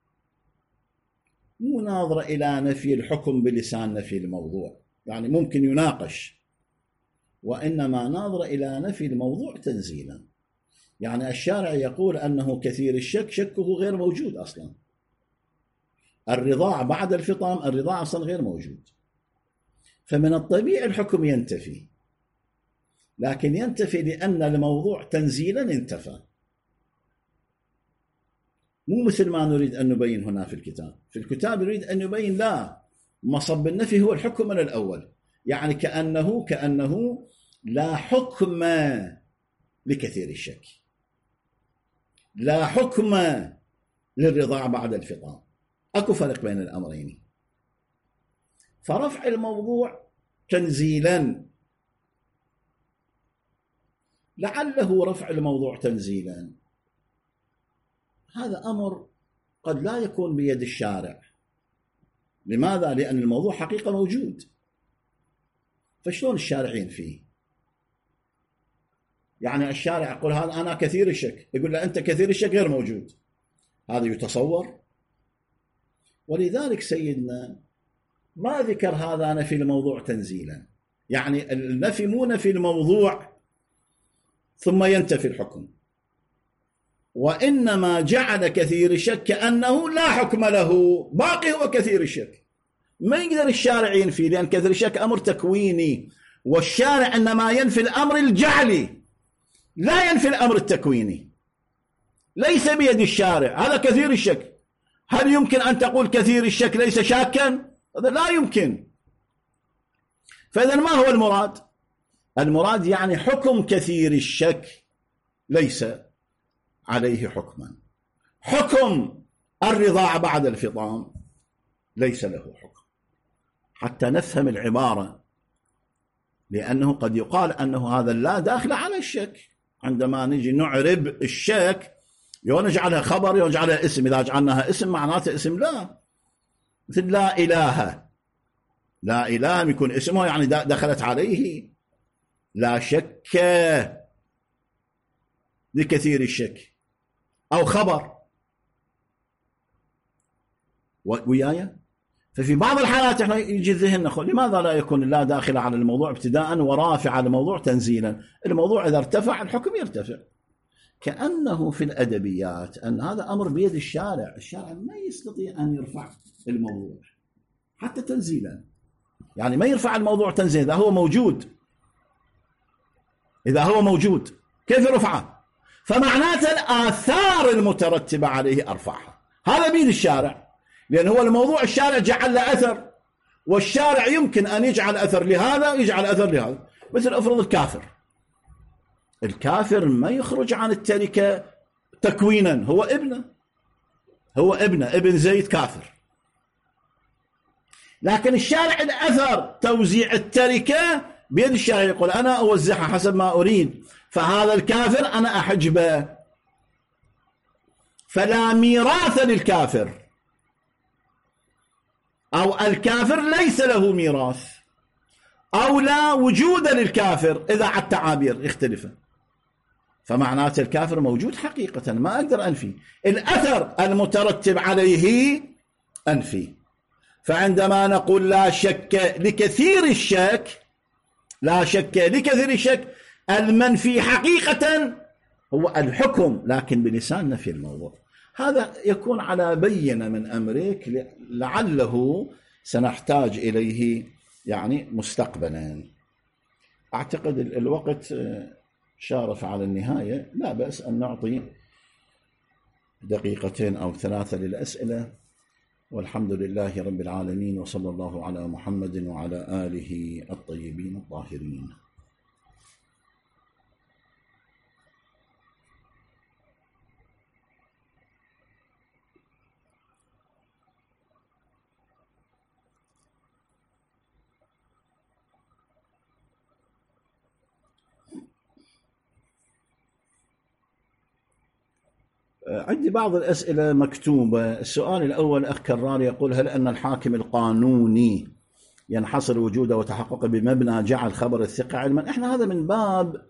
مو ناظر إلى نفي الحكم بلسان نفي الموضوع، يعني ممكن يناقش، وإنما ناظر إلى نفي الموضوع تنزيلا. يعني الشارع يقول أنه كثير الشك شكه غير موجود أصلا. الرضاع بعد الفطام، الرضاع أصلا غير موجود، فمن الطبيعي الحكم ينتفي، لكن ينتفي لأن الموضوع تنزيلا انتفى، مو مثل ما نريد أن نبين هنا في الكتاب. في الكتاب نريد أن نبين لا، مصب النفي هو الحكم من الأول، يعني كأنه لا حكم لكثير الشك، لا حكم للرضاع بعد الفطام. أكو فرق بين الأمرين. فرفع الموضوع تنزيلا، لعله رفع الموضوع تنزيلا هذا أمر قد لا يكون بيد الشارع. لماذا؟ لأن الموضوع حقيقة موجود، فشلون الشارع ينفيه؟ يعني الشارع يقول هذا أنا كثير الشك، يقول له أنت كثير الشك غير موجود، هذا يتصور؟ ولذلك سيدنا ما ذكر هذا نفي الموضوع تنزيلا، يعني النفي مو نفي الموضوع ثم ينتفي الحكم، وإنما جعل كثير الشك كأنه لا حكم له، باقي هو كثير الشك. ما يقدر الشارع ينفي، لأن كثير الشك أمر تكويني، والشارع إنما ينفي الأمر الجعلي، لا ينفي الأمر التكويني، ليس بيد الشارع. هذا كثير الشك، هل يمكن أن تقول كثير الشك ليس شاكا؟ هذا لا يمكن. فإذا ما هو المراد؟ المراد يعني حكم كثير الشك ليس عليه حكما، حكم الرضاع بعد الفطام ليس له حكم. حتى نفهم العبارة، لأنه قد يقال أنه هذا لا داخل على الشك. عندما نجي نعرب الشك نجعلها خبر ونجعلها اسم، إذا جعلناها اسم معناته اسم لا، مثل لا إله، لا إله يكون اسمه يعني دخلت عليه لا شك لكثير الشك، أو خبر وياي. ففي بعض الحالات احنا يجي الذهن نقول لماذا لا يكون لا داخل على الموضوع ابتداء ورافع على الموضوع تنزيلا؟ الموضوع إذا ارتفع الحكم يرتفع. كأنه في الأدبيات أن هذا أمر بيد الشارع، الشارع ما يستطيع أن يرفع الموضوع حتى تنزيلا، يعني ما يرفع الموضوع تنزيلا إذا هو موجود، إذا هو موجود كيف يرفعه؟ فمعناته الآثار المترتبة عليه أرفعها، هذا بيد الشارع، لأن هو الموضوع الشارع جعل له أثر، والشارع يمكن أن يجعل أثر لهذا ويجعل أثر لهذا. مثل أفرض الكافر ما يخرج عن التركة تكوينا، هو ابن زيد كافر، لكن الشارع الأثر توزيع التركة بيد الشارع، يقول أنا أوزعها حسب ما أريد، فهذا الكافر أنا أحجبه، فلا ميراث للكافر، أو الكافر ليس له ميراث، أو لا وجود للكافر، إذا على التعابير يختلف. فمعناته الكافر موجود حقيقة، ما أقدر أنفي، الأثر المترتب عليه أنفي. فعندما نقول لا شك لكثير الشك، لا شك لكثير الشك، المنفي حقيقة هو الحكم، لكن بلسان نفي الموضوع. هذا يكون على بينة من أمريك، لعله سنحتاج إليه يعني مستقبلا. أعتقد الوقت شارف على النهاية، لا بأس أن نعطي دقيقتين أو 3 للأسئلة. والحمد لله رب العالمين، وصلى الله على محمد وعلى آله الطيبين الطاهرين. عندي بعض الأسئلة مكتوبة. السؤال الأول أخ كرار يقول: هل أن الحاكم القانوني ينحصر وجوده وتحققه بمبنى جعل خبر الثقة علما؟ احنا هذا من باب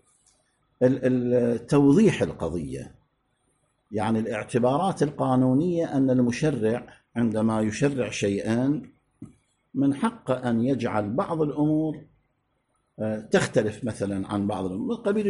توضيح القضية، يعني الاعتبارات القانونية أن المشرع عندما يشرع شيئا من حقه أن يجعل بعض الأمور تختلف مثلا عن بعض الأمور، من قبيل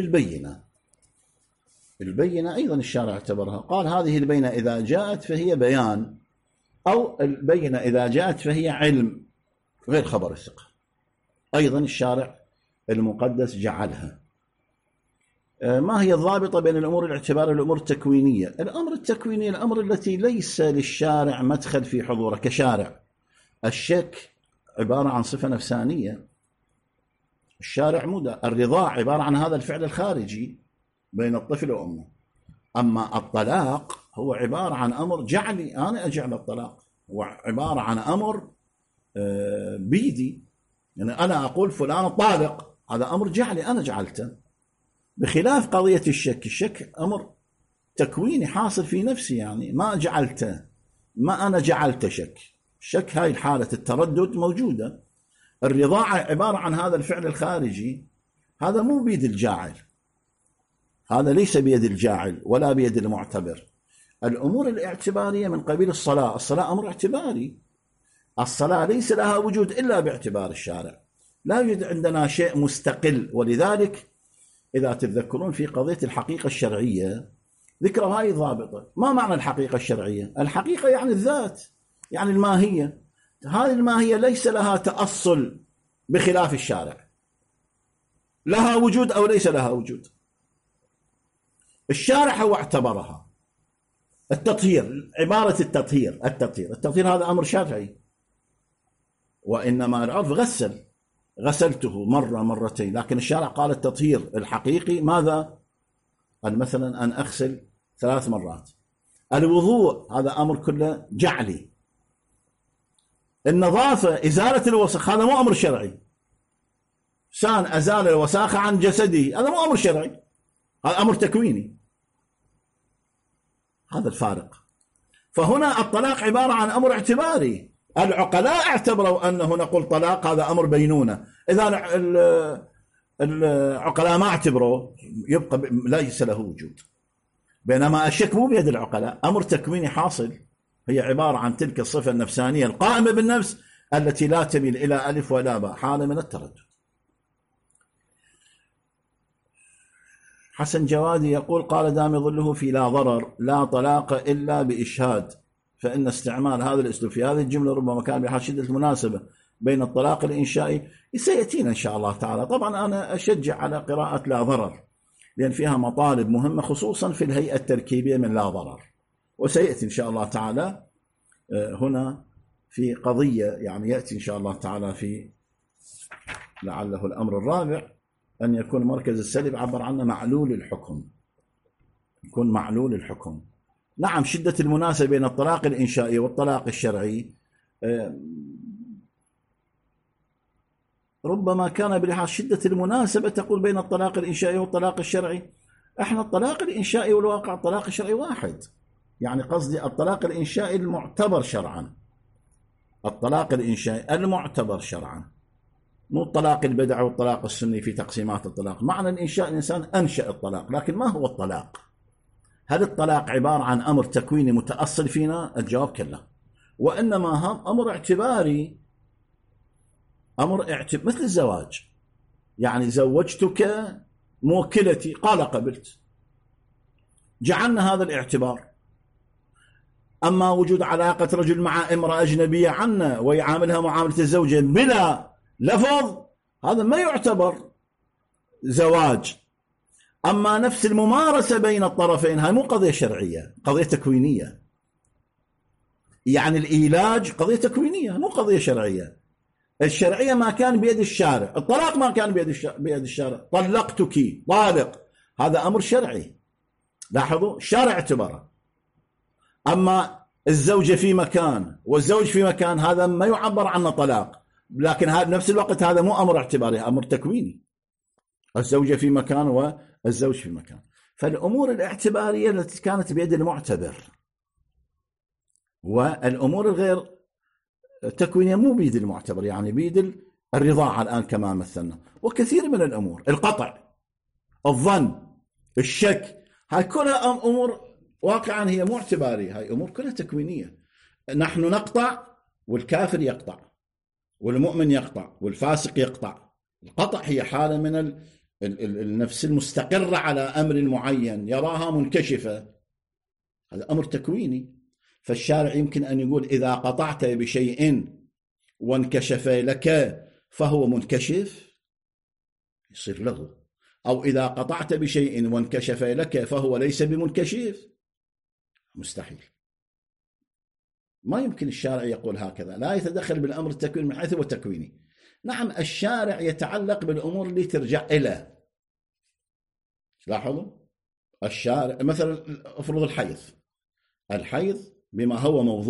البينة أيضا الشارع اعتبرها، قال هذه البينة إذا جاءت فهي بيان، أو البينة إذا جاءت فهي علم غير خبر الثقة. أيضا الشارع المقدس جعلها. ما هي الضابطة بين الأمور الاعتبارية والأمور التكوينية؟ الأمر التكويني الأمر التي ليس للشارع مدخل في حضوره كشارع. الشك عبارة عن صفة نفسانية، الشارع مدى. الرضاع عبارة عن هذا الفعل الخارجي بين الطفل وأمه. أما الطلاق هو عبارة عن أمر جعلي، أنا أجعل الطلاق، هو عبارة عن أمر بيدي، يعني أنا أقول فلان طالق، هذا أمر جعلي أنا جعلته، بخلاف قضية الشك. الشك أمر تكويني حاصل في نفسي، يعني ما جعلته، ما أنا جعلت شك. الشك هاي الحالة التردد موجودة. الرضاعة عبارة عن هذا الفعل الخارجي، هذا مو بيد الجاعل، هذا ليس بيد الجاعل ولا بيد المعتبر. الأمور الاعتبارية من قبيل الصلاة. الصلاة أمر اعتباري، الصلاة ليس لها وجود إلا باعتبار الشارع، لا يوجد عندنا شيء مستقل. ولذلك إذا تتذكرون في قضية الحقيقة الشرعية ذكروا هاي ضابطة. ما معنى الحقيقة الشرعية؟ الحقيقة يعني الذات، يعني الماهية. هذه الماهية ليس لها تأصل بخلاف الشارع، لها وجود أو ليس لها وجود. الشارع هو اعتبرها. التطهير، عبارة التطهير هذا أمر شرعي، وإنما العرف غسلته مرة مرتين، لكن الشارع قال التطهير الحقيقي ماذا؟ قال مثلا أن أغسل 3 مرات. الوضوء هذا أمر كله جعلي. النظافة، إزالة الوسخ، هذا مو أمر شرعي. إنسان أزال الوساخة عن جسده، هذا مو أمر شرعي، هذا أمر تكويني. هذا الفارق. فهنا الطلاق عبارة عن أمر اعتباري. العقلاء اعتبروا أنه نقول طلاق هذا أمر بينونة. إذا العقلاء ما اعتبروا يبقى ليس له وجود. بينما الشك مو بيد العقلاء، أمر تكويني حاصل، هي عبارة عن تلك الصفة النفسانية القائمة بالنفس التي لا تميل إلى ألف ولا باء، حالة من التردد. حسن جوادي يقول قال دام ظله في لا ضرر لا طلاق إلا بإشهاد، فإن استعمال هذا الأسلوب في هذه الجملة ربما كان بحال شدة المناسبة بين الطلاق الإنشائي. سيأتينا إن شاء الله تعالى. طبعا أنا أشجع على قراءة لا ضرر لأن فيها مطالب مهمة خصوصا في الهيئة التركيبية من لا ضرر، وسيأتي إن شاء الله تعالى هنا في قضية، يعني يأتي إن شاء الله تعالى في لعله الأمر الرابع أن يكون مركز السلب عبر عنه معلول الحكم، يكون معلول الحكم. نعم شدة المناسبة بين الطلاق الإنشائي والطلاق الشرعي ربما كان بلحاظ شدة المناسبة تقول بين الطلاق الإنشائي والطلاق الشرعي. احنا الطلاق الإنشائي والواقع الطلاق الشرعي واحد، يعني قصدي الطلاق الإنشائي المعتبر شرعا، الطلاق الإنشائي المعتبر شرعا، مو الطلاق البدعي والطلاق السني في تقسيمات الطلاق. معنى الإنشاء الإنسان أنشأ الطلاق، لكن ما هو الطلاق؟ هل الطلاق عبارة عن أمر تكويني متأصل فينا؟ الجواب كلا، وإنما هم أمر اعتباري، مثل الزواج، يعني زوجتك موكلتي، قال قبلت، جعلنا هذا الاعتبار. أما وجود علاقة رجل مع امرأة أجنبية عنا ويعاملها معاملة الزوجة بلا لفظ، هذا ما يعتبر زواج. أما نفس الممارسة بين الطرفين هاي مو قضية شرعية، قضية تكوينية. يعني الإيلاج قضية تكوينية مو قضية شرعية. الشرعية ما كان بيد الشارع، الطلاق ما كان بيد الشارع. طلقتك، طالق، هذا أمر شرعي، لاحظوا الشارع اعتبره. أما الزوجة في مكان والزوج في مكان، هذا ما يعبر عنه طلاق، لكن هذا بنفس الوقت هذا مو أمر اعتباري، أمر تكويني. الزوجة في مكان والزوج في مكان. فالأمور الاعتبارية التي كانت بيد المعتبر والأمور الغير تكوينية مو بيد المعتبر، يعني بيد الرضاعة الآن كما مثلنا، وكثير من الأمور، القطع، الظن، الشك، هاي كلها أمور واقعا هي مو اعتبارية، هاي أمور كلها تكوينية. نحن نقطع والكافر يقطع، والمؤمن يقطع والفاسق يقطع. القطع هي حالة من النفس المستقرة على أمر معين يراها منكشفة، هذا أمر تكويني. فالشارع يمكن أن يقول إذا قطعت بشيء وانكشف لك فهو منكشف يصير لغو، أو إذا قطعت بشيء وانكشف لك فهو ليس بمنكشف، مستحيل. ما يمكن الشارع يقول هكذا، لا يتدخل بالأمر التكويني من حيث هو تكويني. نعم الشارع يتعلق بالأمور اللي ترجع إلى، لاحظوا الشارع مثلا افرض الحيض بما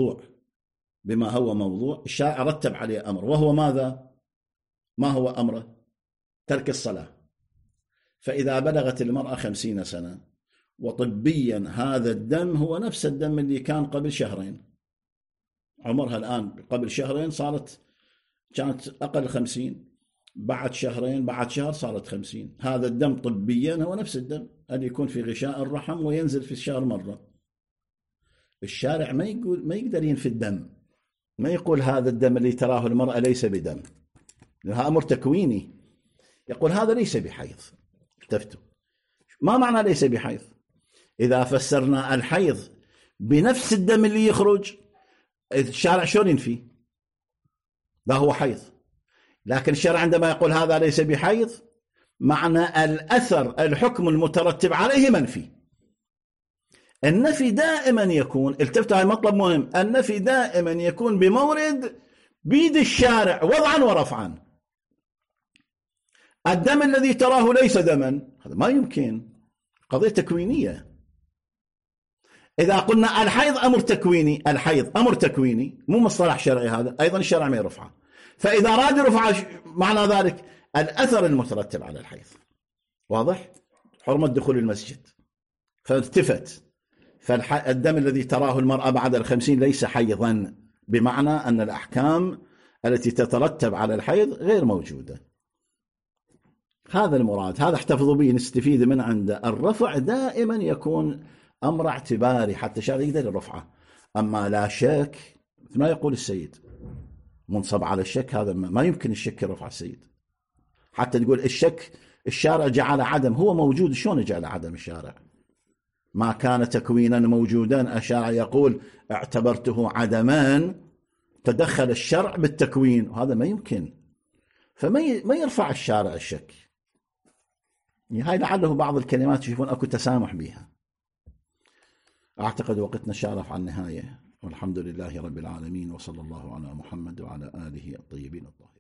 هو موضوع الشارع رتب عليه أمر، وهو ماذا؟ ما هو أمره؟ ترك الصلاة. فإذا بلغت المرأة 50 سنة وطبيا هذا الدم هو نفس الدم اللي كان قبل شهرين، عمرها الآن قبل شهرين كانت أقل 50، بعد شهرين بعد شهر صارت 50، هذا الدم طبيا هو نفس الدم اللي يكون في غشاء الرحم وينزل في الشهر مرة. الشارع ما يقدر ينفي الدم، ما يقول هذا الدم اللي تراه المرأة ليس بدم، لأنها أمر تكويني. يقول هذا ليس بحيض. التفتوا ما معنى ليس بحيض؟ إذا فسرنا الحيض بنفس الدم اللي يخرج، الشارع شلون ينفي؟ لا هو حيض. لكن الشرع عندما يقول هذا ليس بحيض، معنى الأثر الحكم المترتب عليه منفي. النفي دائما يكون، التفتوا هاي مطلب مهم، النفي دائما يكون بمورد بيد الشارع وضعا ورفعا. الدم الذي تراه ليس دما، هذا ما يمكن، قضية تكوينية. إذا قلنا الحيض أمر تكويني مو مصطلح شرعي، هذا أيضا الشرع ما يرفعه. فإذا أراد يرفع معنى ذلك الأثر المترتب على الحيض، واضح؟ حرمة دخول المسجد فالتفت، فالدم الذي تراه المرأة بعد 50 ليس حيضا، بمعنى أن الأحكام التي تترتب على الحيض غير موجودة. هذا المراد، هذا احتفظوا به نستفيد من عنده. الرفع دائما يكون أمر اعتباري حتى الشارع يقدر يرفعه. أما لا شك ما يقول السيد منصب على الشك، هذا ما يمكن الشك يرفع السيد. حتى تقول الشك الشارع جعل عدم، هو موجود، شلون جعل عدم الشارع؟ ما كان تكوينا موجودا، الشارع يقول اعتبرته عدما، تدخل الشرع بالتكوين، وهذا ما يمكن. فما يرفع الشارع الشك. هاي لعله بعض الكلمات يشوفون اكو تسامح بها. اعتقد وقتنا شارف عن النهاية، والحمد لله رب العالمين، وصلى الله على محمد وعلى آله الطيبين الطاهرين.